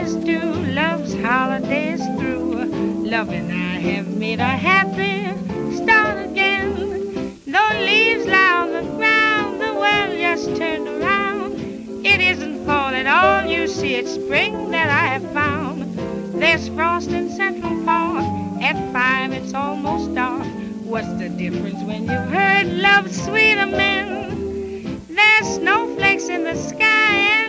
always do. Love's holidays through. Love and I have made a happy start again. Though leaves lie on the ground, the world just turned around. It isn't fall at all, you see, it's spring that I have found. There's frost in Central Park. At 5 it's almost dark. What's the difference when you've heard love's sweet amen? There's snowflakes in the sky